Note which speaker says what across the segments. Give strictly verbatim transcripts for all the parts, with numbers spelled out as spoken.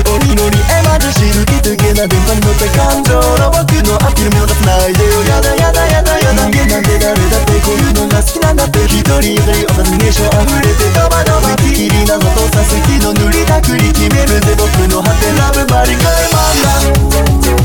Speaker 1: おりのりエマージェンシー抜き抜けな電波に乗った感情の僕のアピール目を出さないでよ。やだやだやだやだ、なんで誰だってこういうのが好きなんだって。一人一人お尋ねショー溢れてドバドバビキリ謎とさすきの塗りたくり決めるぜ僕の果てラブバリカイマンだ。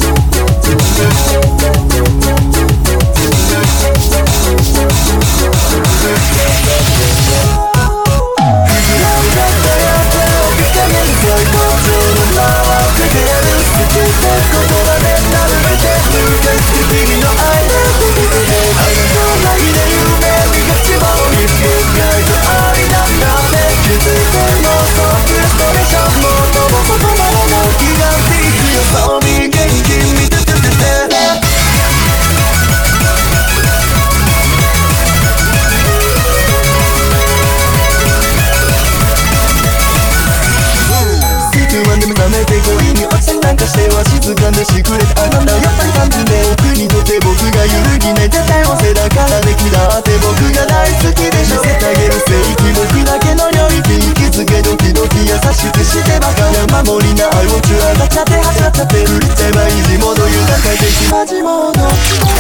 Speaker 1: 目覚めて恋に落ちなんかしては静かでしくれた。あなんだやっぱり単純で奥にとって僕が揺るぎない絶対音声だからできだって僕が大好きでしょ。見せてあげる聖域僕だけの領域息づけドキドキ優しくしてばかり守りな愛を中上がっちゃって走っちゃって振りちゃえばイージーモード豊かできマジモード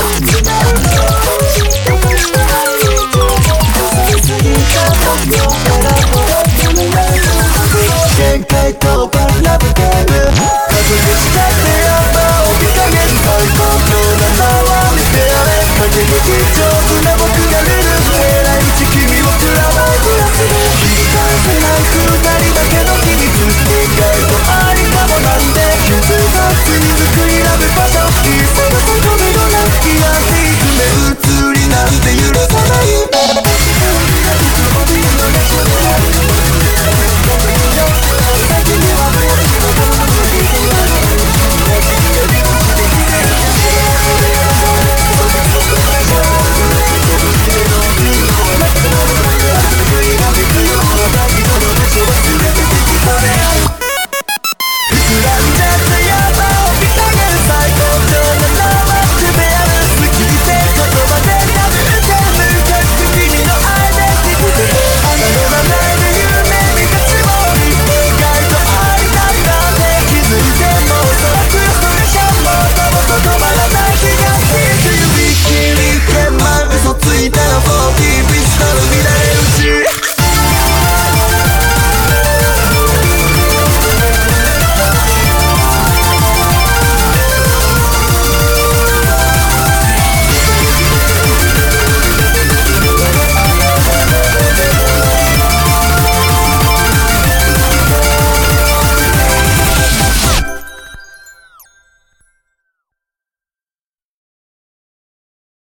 Speaker 1: 限界とパンラブゲーム加速したってやっぱ起きかげる最高のナンバーワン見せられ風に貴重な僕がルールえらい道君をプラマイプラスで切り返せない二人だけの秘密限界とありかもなんで傷が罪作りラブパション